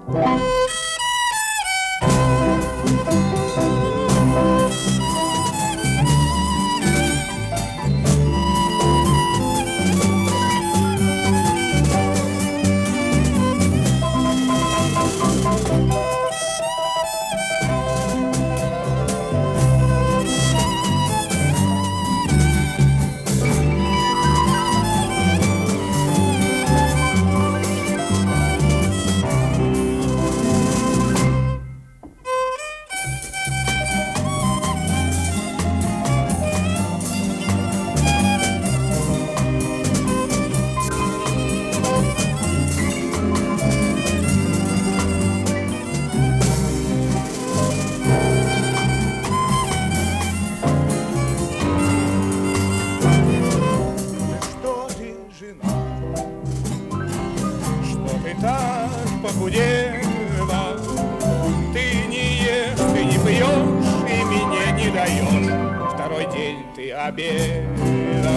Похудела, ты не ешь, ты не пьешь и мне не даешь. Второй день ты обеда.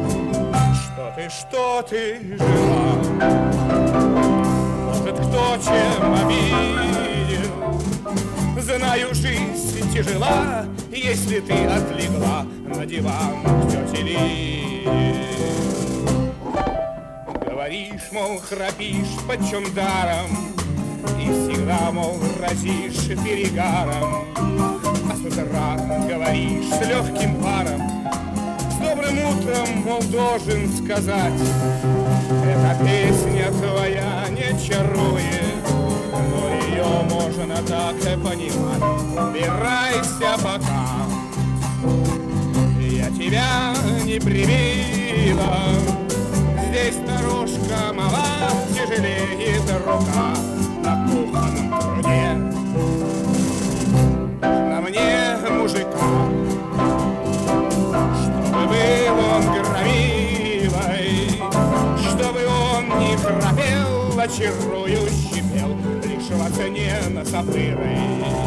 Что ты жила? Может, кто чем обидел? Знаю, жизнь тяжела, если ты отлегла на диван к тете Лиде. Говоришь, мол, храпишь почем даром, и всегда, мол, разишь перегаром. А с утра говоришь с легким паром, с добрым утром, мол, должен сказать. Эта песня твоя не чарует, но ее можно так и понимать. Убирайся пока, я тебя не привила. Здесь дорожка мала, тяжелеет рука на кухонном труде. На мне мужика, чтобы был он громилой, чтобы он не храпел, а чарующе пел, лишь во цене носопырой.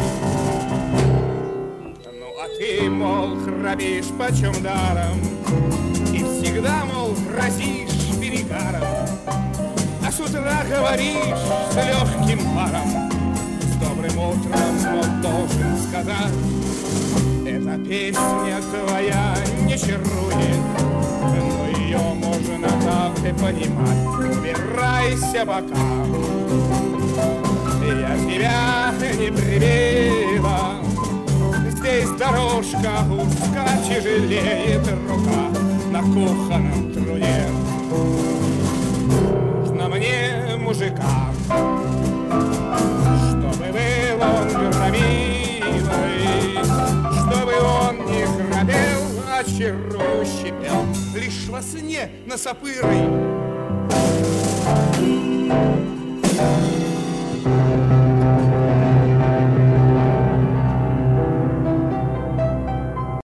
Ну а ты, мол, храпишь почем даром, и всегда, мол, разишь перегаром, а с утра говоришь с легким паром, с добрым утром, мол, должен сказать. Эта песня твоя не чарует, но ее можно так и понимать. Убирайся пока, я тебя не привела. Здесь дорожка узка, тяжелеет рука на кухонном труде. Нужно мне мужика, чтобы был он громилой, чтобы он не храпел, а чарующе пел, лишь во сне носопырой.